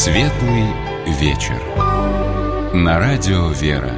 Светлый вечер. На радио «Вера».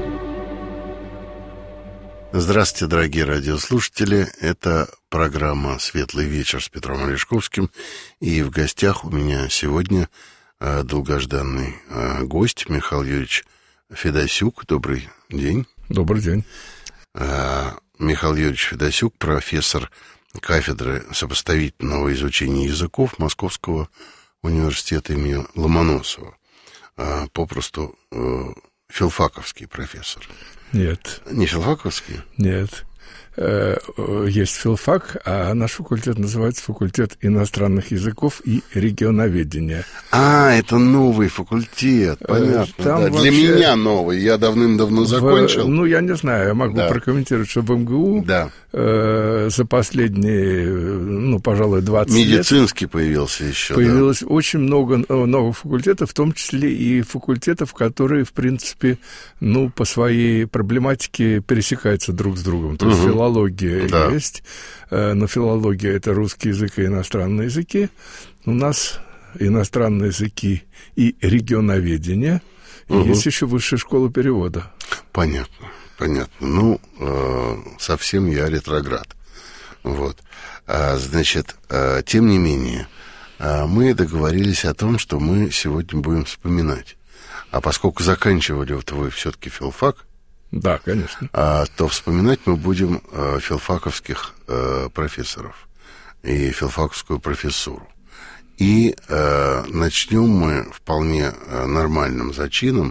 Здравствуйте, дорогие радиослушатели. Это программа «Светлый вечер» с Петром Олешковским. И в гостях у меня сегодня долгожданный гость Михаил Юрьевич Федосюк. Добрый день. Добрый день. Михаил Юрьевич Федосюк, профессор кафедры сопоставительного изучения языков Московского университета имени Ломоносова. Попросту филфаковский профессор. Нет. Не филфаковский? Нет. Есть филфак, а наш факультет называется факультет иностранных языков и регионоведения. Это новый факультет, понятно. Да. Вообще... Для меня новый, я давным-давно закончил. Я не знаю, я могу прокомментировать, что в МГУ за последние, пожалуй, 20 лет... Медицинский появился еще. Появилось очень много новых факультетов, в том числе и факультетов, которые, в принципе, по своей проблематике пересекаются друг с другом. То есть филология есть, но филология — это русский язык и иностранные языки. У нас иностранные языки и регионоведение, и есть еще высшая школа перевода. Понятно. Совсем я ретроград. Тем не менее, мы договорились о том, что мы сегодня будем вспоминать. А поскольку заканчивали вы все-таки филфак, да, конечно, то вспоминать мы будем филфаковских профессоров и филфаковскую профессуру. И начнем мы вполне нормальным зачином: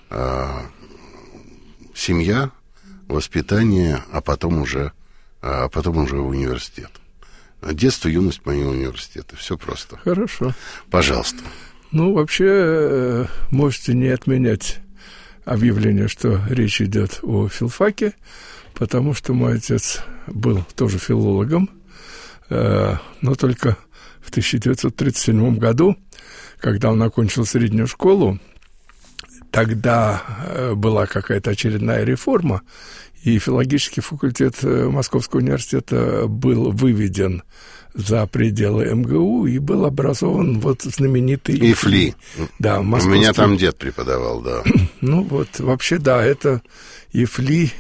семья, воспитание, а потом уже университет. Детство, юность, мои университеты. Все просто. Хорошо. Пожалуйста. Вообще, можете не отменять объявление, что речь идет о филфаке, потому что мой отец был тоже филологом, но только в 1937 году, когда он окончил среднюю школу, тогда была какая-то очередная реформа, и филологический факультет Московского университета был выведен за пределы МГУ и был образован знаменитый ИФЛИ. Да, московский... У меня там дед преподавал, да. Вообще, да, это ИФЛИ,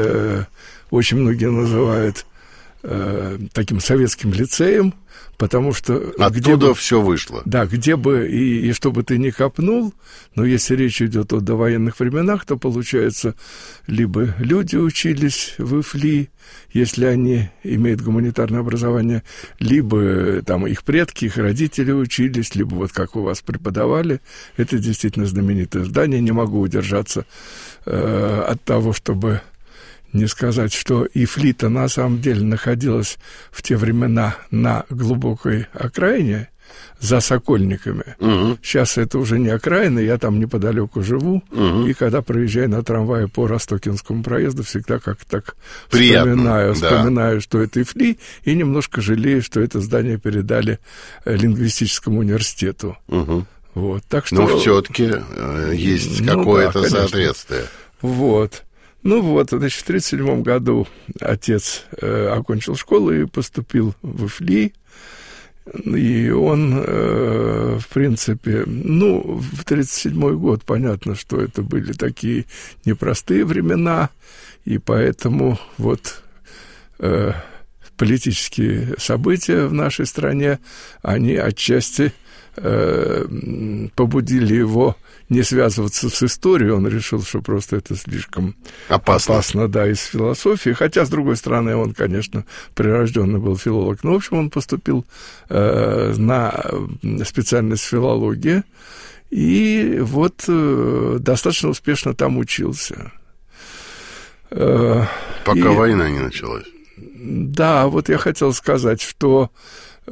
очень многие называют таким советским лицеем, потому что... Оттуда все вышло. Да, где бы и что бы ты ни копнул, но если речь идет о довоенных временах, то, получается, либо люди учились в ИФЛИ, если они имеют гуманитарное образование, либо там их предки, их родители учились, либо как у вас преподавали. Это действительно знаменитое здание. Не могу удержаться от того, чтобы не сказать, что ИФЛИ-то на самом деле находилась в те времена на глубокой окраине, за Сокольниками. Сейчас это уже не окраина, я там неподалеку живу, и когда проезжаю на трамвае по Ростокинскому проезду, всегда как-то так вспоминаю, что это ИФЛИ, и немножко жалею, что это здание передали лингвистическому университету. Так что... Но все-таки есть какое-то соответствие. В 1937 году отец окончил школу и поступил в ИФЛИ. И он, в принципе, в 1937 год, понятно, что это были такие непростые времена, и поэтому политические события в нашей стране, они отчасти побудили его не связываться с историей. Он решил, что просто это слишком опасно, из философии. Хотя, с другой стороны, он, конечно, прирожденный был филолог. Но, в общем, он поступил на специальность филология и достаточно успешно там учился. Пока война не началась. Да, я хотел сказать, что в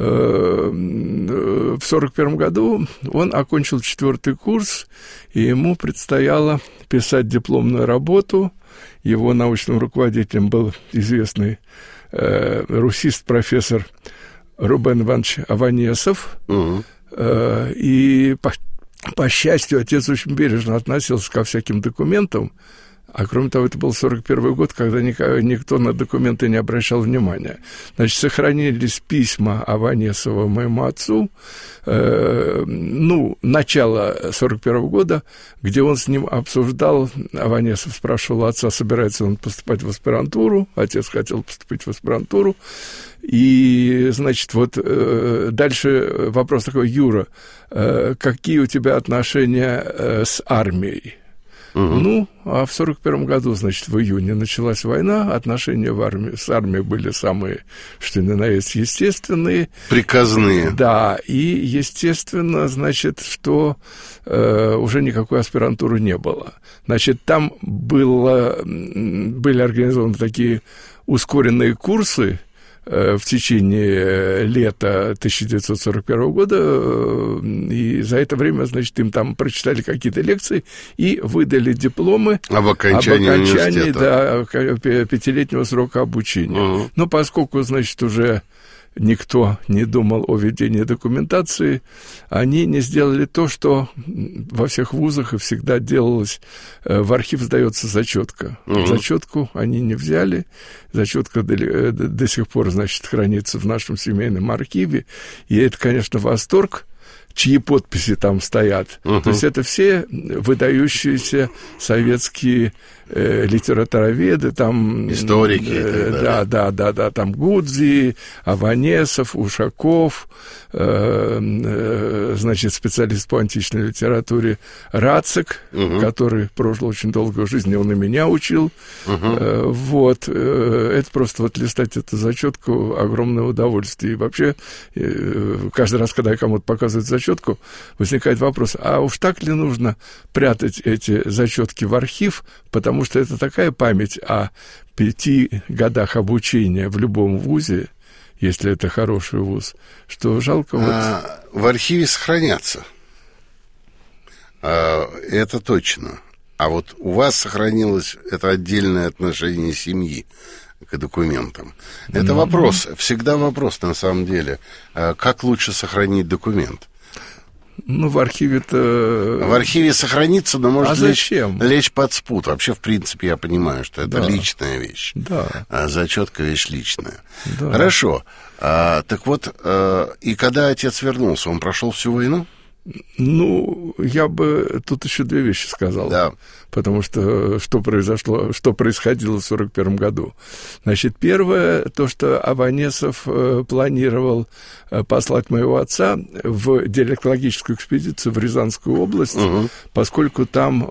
1941 году он окончил 4-й курс, и ему предстояло писать дипломную работу. Его научным руководителем был известный русист-профессор Рубен Иванович Аванесов. И, по счастью, отец очень бережно относился ко всяким документам, А кроме того, это был 41 год, когда никто на документы не обращал внимания. Значит, сохранились письма Аванесова моему отцу, начало 41 года, где он с ним обсуждал, Аванесов спрашивал отца, собирается он поступать в аспирантуру, отец хотел поступить в аспирантуру, и, значит, вот дальше вопрос такой: Юра, какие у тебя отношения с армией? Ну, а в 41 году, значит, в июне началась война, отношения с армией были самые, что ни на есть, естественные. Приказные. Да, и, естественно, значит, что уже никакой аспирантуры не было. Значит, там были организованы такие ускоренные курсы в течение лета 1941 года, и за это время, значит, им там прочитали какие-то лекции и выдали дипломы об окончании пятилетнего срока обучения. Но поскольку, значит, уже никто не думал о ведении документации, они не сделали то, что во всех вузах и всегда делалось. В архив сдается зачетка. Зачетку они не взяли. Зачетка до сих пор, значит, хранится в нашем семейном архиве. И это, конечно, восторг, чьи подписи там стоят. То есть это все выдающиеся советские литературоведы, там... Историки. Да, там Гудзи, Аванесов, Ушаков, значит, специалист по античной литературе Рацик, который прожил очень долгую жизнь, и он и меня учил. Вот. Это просто вот листать эту зачетку — огромное удовольствие. И вообще, каждый раз, когда я кому-то показываю зачетку, возникает вопрос: а уж так ли нужно прятать эти зачетки в архив, потому что это такая память о 5 годах обучения в любом вузе, если это хороший вуз, что жалко. В архиве сохранятся. Это точно. А вот у вас сохранилось это отдельное отношение семьи к документам. Это вопрос, всегда вопрос на самом деле. Как лучше сохранить документ? Ну, в архиве-то... В архиве сохранится, но может зачем? Лечь под спут. Вообще, в принципе, я понимаю, что это личная вещь. Да. Зачетка — вещь личная. Да. Хорошо. Так вот, и когда отец вернулся, он прошел всю войну? Ну, я бы тут еще 2 вещи сказал. Да. Потому что что происходило в 1941 году. Значит, первое, то, что Аванесов планировал послать моего отца в диалектологическую экспедицию в Рязанскую область, поскольку там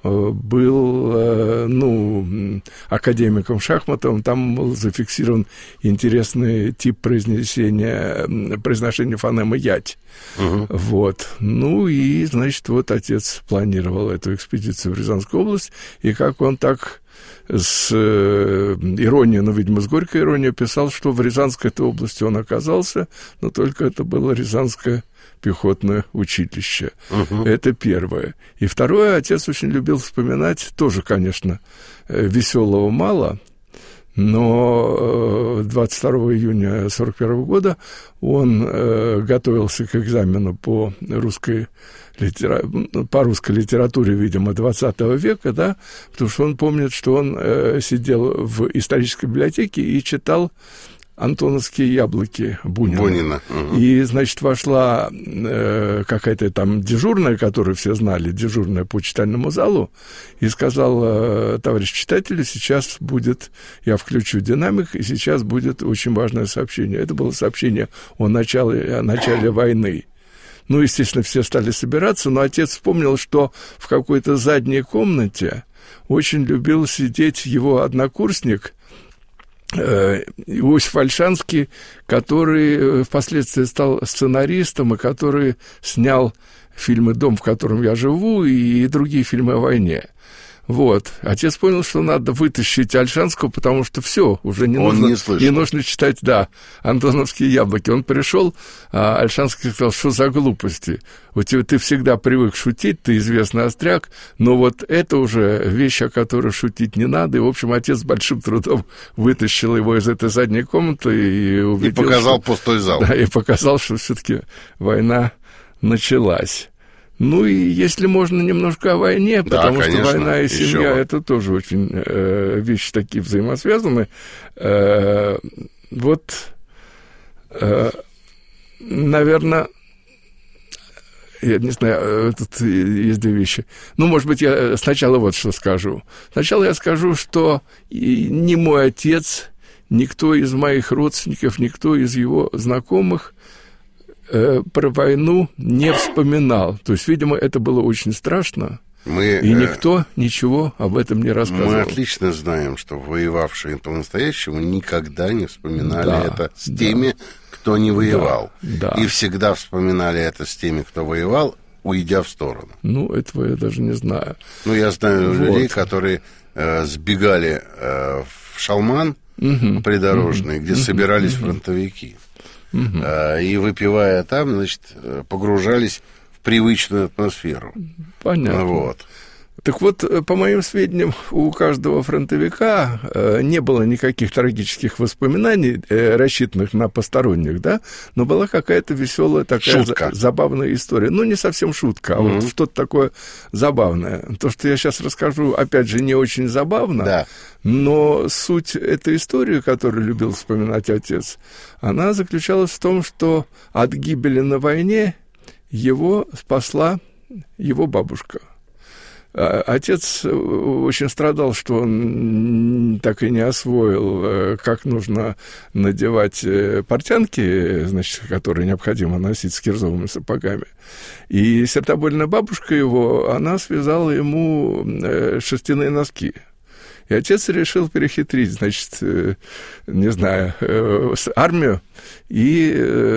был, академиком Шахматовым, там был зафиксирован интересный тип произношения фонемы «ять». Вот. Ну и, значит, вот отец планировал эту экспедицию в Рязанскую область, и как он так с иронией, но, видимо, с горькой иронией писал, что в Рязанской-то области он оказался, но только это было Рязанское пехотное училище. Это первое. И второе, отец очень любил вспоминать, тоже, конечно, веселого мало, но 22 июня 1941 года он готовился к экзамену по русской литературе, видимо, 20 века, да, потому что он помнит, что он сидел в исторической библиотеке и читал «Антоновские яблоки» Бунина. И, значит, вошла какая-то там дежурная, которую все знали, дежурная по читальному залу, и сказала: товарищ читателю, сейчас будет, я включу динамик, и сейчас будет очень важное сообщение. Это было сообщение о начале войны. Ну, естественно, все стали собираться, но отец вспомнил, что в какой-то задней комнате очень любил сидеть его однокурсник Иосиф Ольшанский, который впоследствии стал сценаристом и который снял фильмы «Дом, в котором я живу» и другие фильмы о войне. Вот. Отец понял, что надо вытащить Ольшанского, потому что все, уже не нужно читать, «Антоновские яблоки». Он пришел, а Ольшанский сказал: что за глупости? Ты всегда привык шутить, ты известный остряк, но вот это уже вещь, о которой шутить не надо. И, в общем, отец с большим трудом вытащил его из этой задней комнаты и убедил, показал пустой зал. Да, и показал, что все-таки война началась. Ну и если можно, немножко о войне, потому конечно, что война и семья — это тоже очень вещи такие взаимосвязаны. Наверное, я не знаю, тут есть две вещи. Ну, может быть, я сначала вот что скажу. Сначала я скажу, что ни мой отец, никто из моих родственников, никто из его знакомых про войну не вспоминал. То есть, видимо, это было очень страшно, и никто ничего об этом не рассказывал. Мы отлично знаем, что воевавшие по-настоящему никогда не вспоминали это с теми, кто не воевал. Да. И всегда вспоминали это с теми, кто воевал, уйдя в сторону. Ну, этого я даже не знаю. Ну, я знаю людей, которые сбегали в Шалман придорожный, где собирались фронтовики. И, выпивая там, значит, погружались в привычную атмосферу. Понятно. Вот. Так вот, по моим сведениям, у каждого фронтовика не было никаких трагических воспоминаний, рассчитанных на посторонних, да, но была какая-то веселая такая забавная история. Ну, не совсем шутка, а вот что-то такое забавное. То, что я сейчас расскажу, опять же, не очень забавно, но суть этой истории, которую любил вспоминать отец, она заключалась в том, что от гибели на войне его спасла его бабушка. Отец очень страдал, что он так и не освоил, как нужно надевать портянки, значит, которые необходимо носить с кирзовыми сапогами. И сердобольная бабушка его, она связала ему шерстяные носки. И отец решил перехитрить, значит, не знаю, армию. И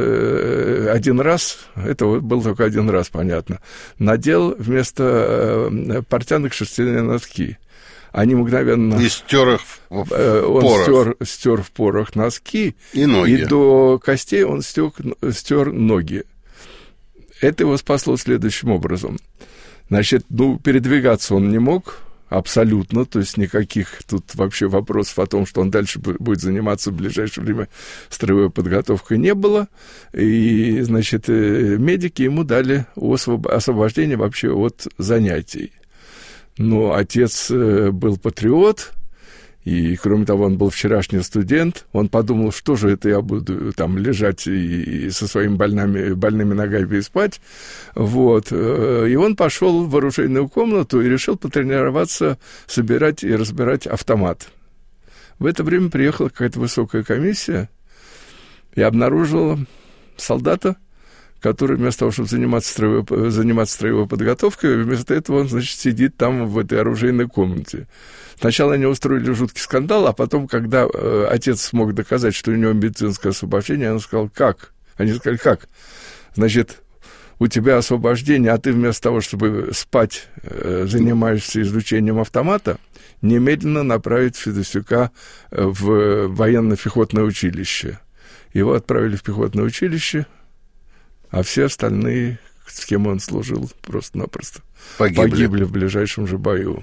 один раз, это был только один раз, понятно, надел вместо портянок шерстяные носки. Они мгновенно... И стер их в порох. Он стер в порох носки. И ноги. И до костей он стер ноги. Это его спасло следующим образом. Значит, передвигаться он не мог... Абсолютно, то есть никаких тут вообще вопросов о том, что он дальше будет заниматься в ближайшее время строевой подготовкой, не было. И, значит, медики ему дали освобождение вообще от занятий. Но отец был патриот, и, кроме того, он был вчерашний студент. Он подумал, что же это я буду там лежать и со своими больными ногами и спать. Вот. И он пошел в оружейную комнату и решил потренироваться собирать и разбирать автомат. В это время приехала какая-то высокая комиссия и обнаружила солдата, который вместо того, чтобы заниматься строевой подготовкой, вместо этого он, значит, сидит там в этой оружейной комнате. Сначала они устроили жуткий скандал, а потом, когда отец смог доказать, что у него медицинское освобождение, он сказал, как? Они сказали, как? Значит, у тебя освобождение, а ты вместо того, чтобы спать, занимаешься изучением автомата, немедленно направить Федосюка в военно-пехотное училище. Его отправили в пехотное училище, а все остальные, с кем он служил, просто-напросто погибли в ближайшем же бою.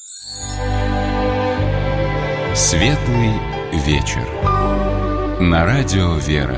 Светлый вечер. На радио «Вера».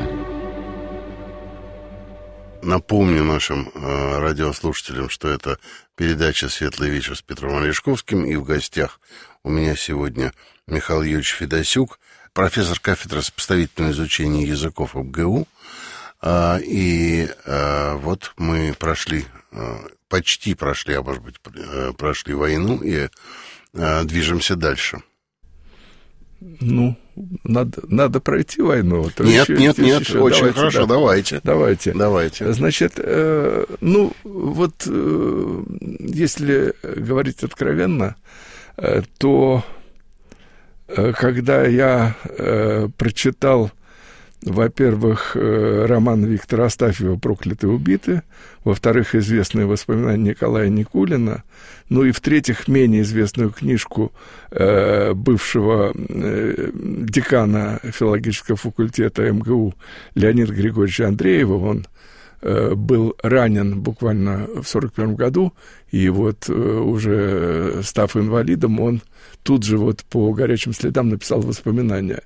Напомню нашим радиослушателям, что это передача «Светлый вечер» с Петром Олешковским. И в гостях у меня сегодня Михаил Юрьевич Федосюк, профессор кафедры сопоставительного изучения языков МГУ. И вот мы почти прошли, а может быть, прошли войну и движемся дальше. Ну, надо пройти войну. Нет, очень хорошо, давайте. Значит, если говорить откровенно, то когда я прочитал, во-первых, роман Виктора Астафьева «Проклятые убиты», во-вторых, известные воспоминания Николая Никулина, ну и, в-третьих, менее известную книжку бывшего декана филологического факультета МГУ Леонида Григорьевича Андреева, он был ранен буквально в 1941 году, и вот уже став инвалидом, он тут же вот по горячим следам написал воспоминания.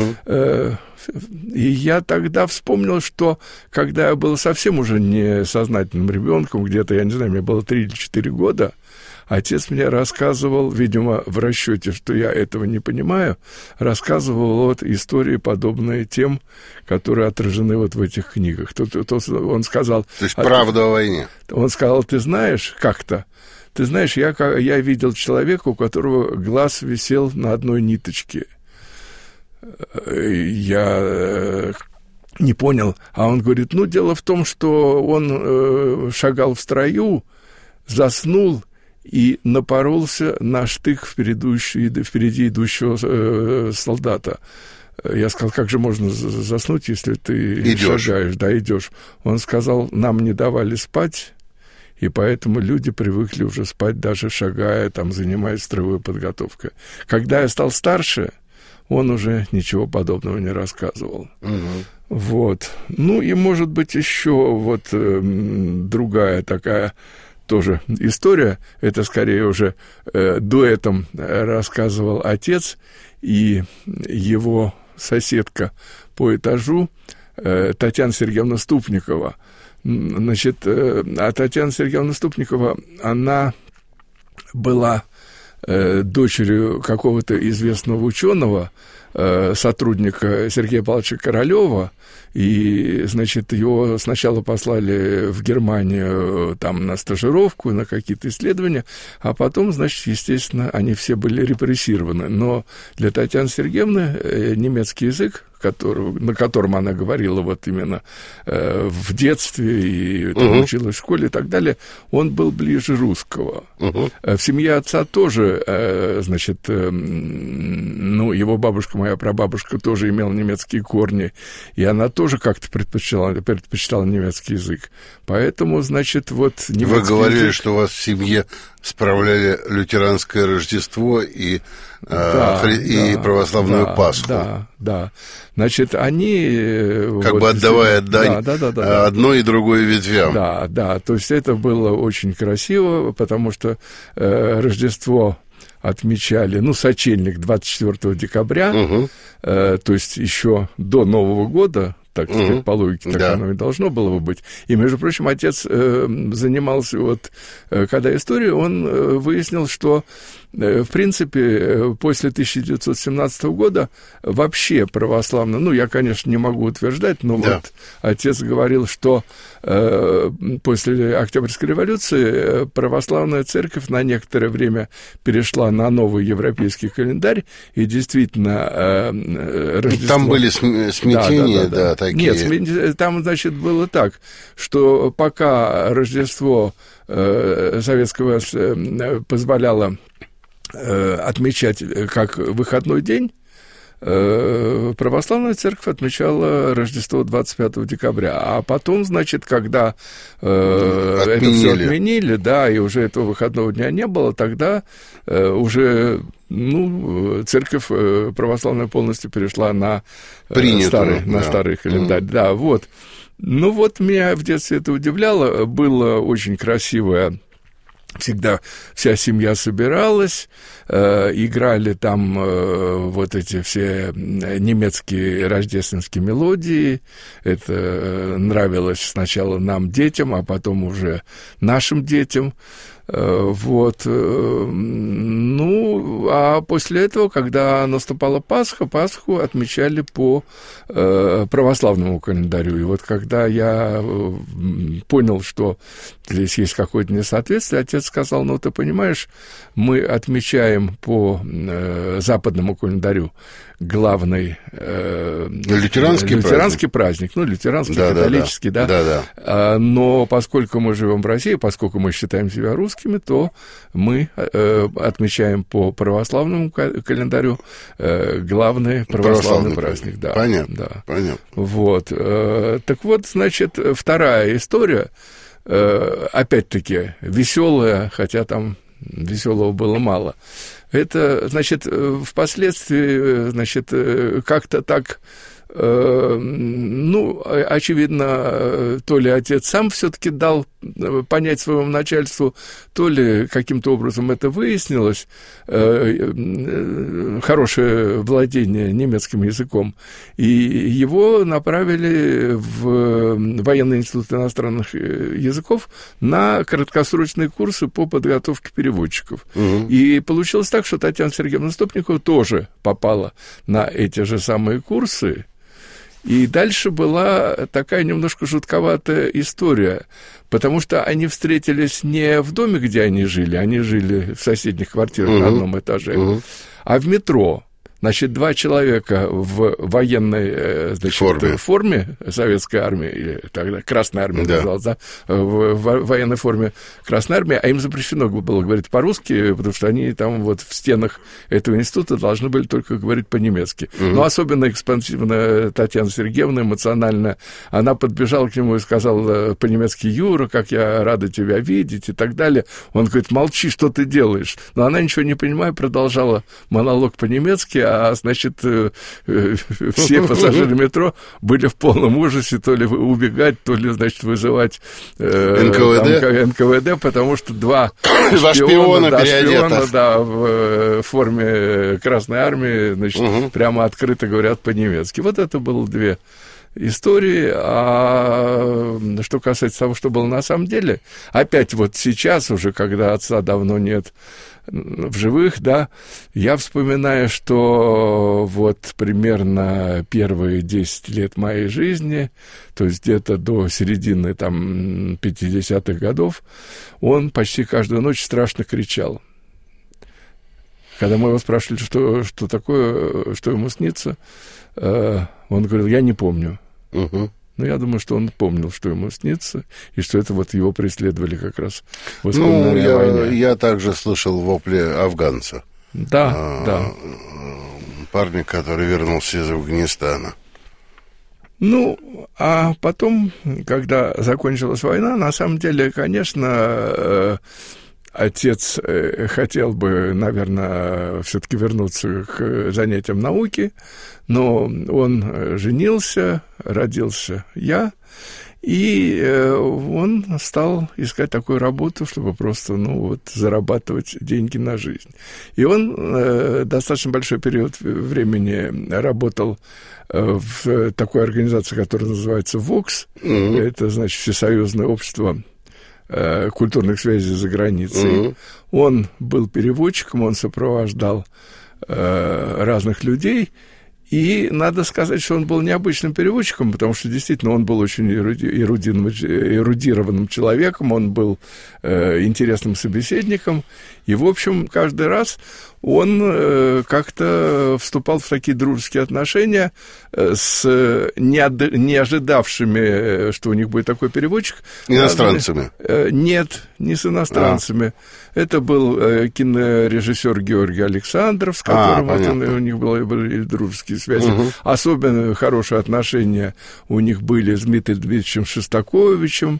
И я тогда вспомнил, что когда я был совсем уже несознательным ребенком, где-то, я не знаю, мне было 3 или 4 года, отец мне рассказывал, видимо, в расчете, что я этого не понимаю, рассказывал вот истории, подобные тем, которые отражены вот в этих книгах. Он сказал... То есть правда о войне. Он сказал, ты знаешь, как-то, я видел человека, у которого глаз висел на одной ниточке. Я не понял. А он говорит, дело в том, что он шагал в строю, заснул и напоролся на штык впереди идущего солдата. Я сказал, как же можно заснуть, если ты шагаешь? Да, идешь. Он сказал, нам не давали спать, и поэтому люди привыкли уже спать, даже шагая, там, занимаясь строевой подготовкой. Когда я стал старше, он уже ничего подобного не рассказывал. Вот. И, может быть, еще вот другая такая тоже история. Это скорее уже дуэтом рассказывал отец и его соседка по этажу Татьяна Сергеевна Ступникова. Значит, Татьяна Сергеевна Ступникова, она была дочерью какого-то известного ученого, сотрудника Сергея Павловича Королева, и, значит, его сначала послали в Германию там на стажировку, на какие-то исследования, а потом, значит, естественно, они все были репрессированы. Но для Татьяны Сергеевны немецкий язык, на котором она говорила вот именно в детстве и там, училась в школе и так далее, он был ближе русского. В семье отца тоже, значит, его бабушка, моя прабабушка, тоже имела немецкие корни, и она тоже как-то предпочитала немецкий язык. Поэтому, значит, вот немецкий Вы говорили, язык... что у вас в семье справляли лютеранское Рождество и православную Пасху. Да. Значит, они... Как бы отдавая дань одной и другой ветвям. Да. То есть это было очень красиво, потому что Рождество отмечали, сочельник 24 декабря, то есть еще до Нового года, так сказать, по логике, так оно и должно было бы быть. И, между прочим, отец занимался, когда история, он выяснил, что, в принципе, после 1917 года вообще православно, я, конечно, не могу утверждать, но вот отец говорил, что после Октябрьской революции православная церковь на некоторое время перешла на новый европейский календарь, и действительно Рождество... Там были смятения, такие. Нет, там, значит, было так, что пока Рождество советская власть позволяла отмечать как выходной день, православная церковь отмечала Рождество 25 декабря. А потом, значит, когда это все отменили, и уже этого выходного дня не было, тогда уже церковь православная полностью перешла на старый календарь. Да, вот. Меня в детстве это удивляло. Было очень красивое. Всегда вся семья собиралась, играли там вот эти все немецкие рождественские мелодии. Это нравилось сначала нам, детям, а потом уже нашим детям. А после этого, когда наступала Пасху отмечали по православному календарю. И вот когда я понял, что здесь есть какое-то несоответствие, отец сказал, ты понимаешь, мы отмечаем по западному календарю главный лютеранский праздник, лютеранский, католический, но поскольку мы живем в России, поскольку мы считаем себя русскими, то мы отмечаем по православному календарю главный православный праздник. Да, понятно. Вот. Так вот, значит, вторая история, опять-таки, веселая, хотя там веселого было мало. Это, значит, впоследствии, значит, как-то так очевидно, то ли отец сам все-таки дал понять своему начальству, то ли каким-то образом это выяснилось, хорошее владение немецким языком, и его направили в Военный институт иностранных языков на краткосрочные курсы по подготовке переводчиков. И получилось так, что Татьяна Сергеевна Стопникова тоже попала на эти же самые курсы. И дальше была такая немножко жутковатая история, потому что они встретились не в доме, где они жили в соседних квартирах на одном этаже, а в метро. Значит, два человека в военной форме Советской армии, или тогда Красной армии называлась, да, в военной форме Красной армии, а им запрещено было говорить по-русски, потому что они там вот в стенах этого института должны были только говорить по-немецки. Но особенно экспансивная Татьяна Сергеевна, эмоционально, она подбежала к нему и сказала по-немецки: «Юра, как я рада тебя видеть», и так далее. Он говорит: «Молчи, что ты делаешь?» Но она, ничего не понимая, продолжала монолог по-немецки, значит, все пассажиры метро были в полном ужасе, то ли убегать, то ли, значит, вызывать НКВД, потому что два шпиона в форме Красной армии, значит, прямо открыто говорят по-немецки. Вот это было две истории. А что касается того, что было на самом деле, опять вот сейчас уже, когда отца давно нет в живых, да, я вспоминаю, что вот примерно первые 10 лет моей жизни, то есть где-то до середины там 50-х годов, он почти каждую ночь страшно кричал. Когда мы его спрашивали, что такое, что ему снится, он говорил: «Я не помню». Но я думаю, что он помнил, что ему снится, и что это вот его преследовали как раз воспоминания о войне. Я также слышал вопли афганца. Да. Парня, который вернулся из Афганистана. А потом, когда закончилась война, на самом деле, конечно, отец хотел бы, наверное, все-таки вернуться к занятиям науки, но он женился, родился я, и он стал искать такую работу, чтобы просто, зарабатывать деньги на жизнь. И он достаточно большой период времени работал в такой организации, которая называется ВОКС, это, значит, Всесоюзное общество культурных связей за границей. Он был переводчиком, он сопровождал разных людей, и надо сказать, что он был необычным переводчиком, потому что действительно он был очень эрудированным человеком, он был интересным собеседником, и, в общем, каждый раз он как-то вступал в такие дружеские отношения с не ожидавшими, что у них будет такой переводчик. Иностранцами? Нет, не с иностранцами. Это был кинорежиссер Георгий Александров, с которым у них были дружеские связи. Особенно хорошие отношения у них были с Дмитрием Дмитриевичем Шостаковичем.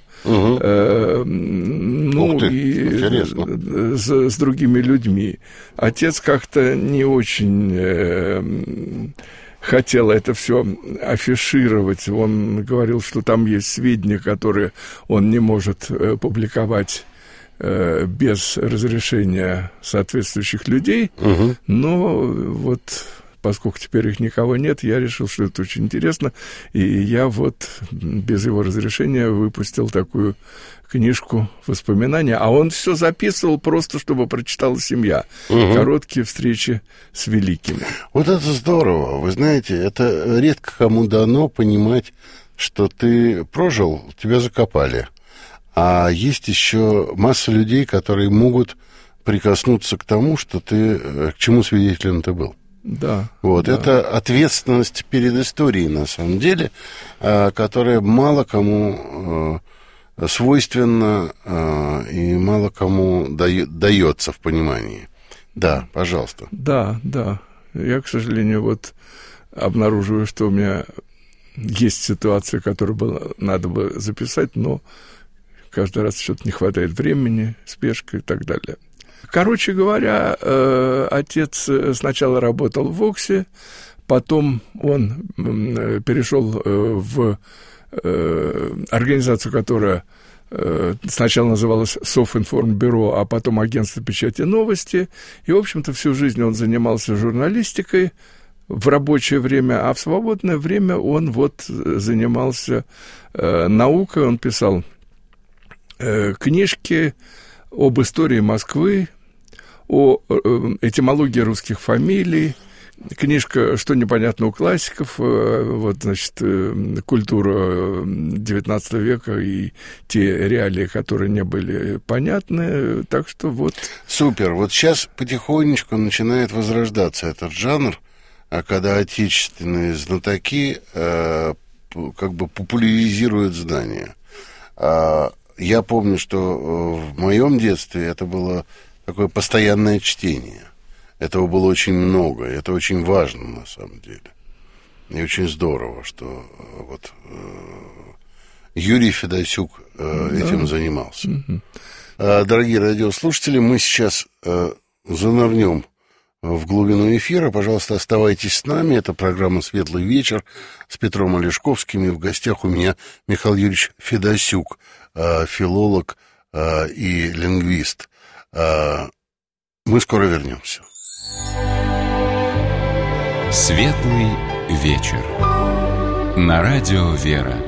С другими людьми. Отец как-то не очень хотел это все афишировать. Он говорил, что там есть сведения, которые он не может публиковать без разрешения соответствующих людей. Но вот, поскольку теперь их никого нет, я решил, что это очень интересно, и я вот без его разрешения выпустил такую книжку воспоминаний, а он все записывал просто, чтобы прочитала семья. Короткие встречи с великими. Вот это здорово. Вы знаете, это редко кому дано понимать, что ты прожил, тебя закопали. А есть еще масса людей, которые могут прикоснуться к тому, что ты, к чему свидетелем ты был. Да. Вот, да. Это ответственность перед историей, на самом деле, которая мало кому свойственна и мало кому дается в понимании. Да, пожалуйста. Да. Я, к сожалению, вот обнаруживаю, что у меня есть ситуация, которую надо бы записать, но каждый раз что-то не хватает времени, спешка и так далее. Короче говоря, отец сначала работал в ВОКСе, Потом он перешел в организацию, которая сначала называлась Софинформбюро, а потом Агентство печати новости. И, в общем-то, всю жизнь он занимался журналистикой в рабочее время, а в свободное время он занимался наукой. Он писал книжки об истории Москвы, о этимологии русских фамилий. Книжка «Что непонятно у классиков», культура XIX века и те реалии, которые не были понятны, так что Супер, сейчас потихонечку начинает возрождаться этот жанр, когда отечественные знатоки популяризируют знания. Я помню, что в моем детстве это было такое постоянное чтение. Этого было очень много, и это очень важно, на самом деле. И очень здорово, что Юрий Федосюк этим занимался. Дорогие радиослушатели, мы сейчас занырнем в глубину эфира. Пожалуйста, оставайтесь с нами. Это программа «Светлый вечер» с Петром Олешковским. И в гостях у меня Михаил Юрьевич Федосюк, филолог и лингвист. Мы скоро вернемся. Светлый вечер. На радио «Вера».